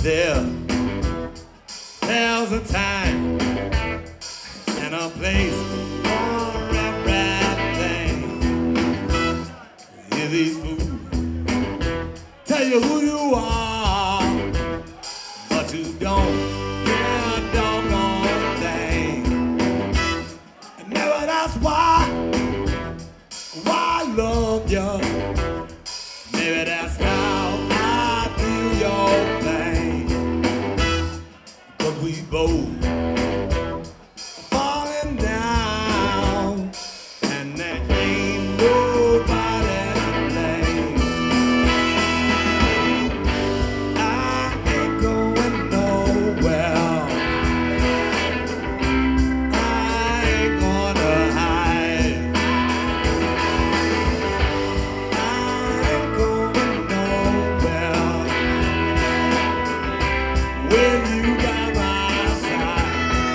There, there's a time and a place for everything. Hear these fools tell you who you are, but you don't care a doggone thing. And maybe that's why I love you. Maybe that's how I feel your pain. But we both falling down, and there ain't nobody to blame. I ain't going nowhere. I ain't gonna hide. I ain't going nowhere with you by my side.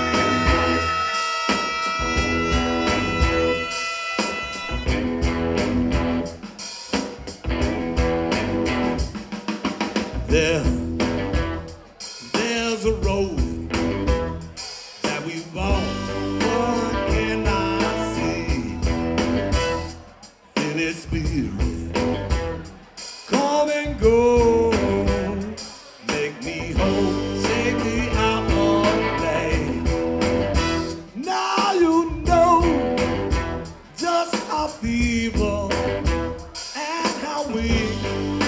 There's a road that we walk, what can I see? In its spirit, come and go, make me whole, shake me out of play. Now you know just how feeble and how weak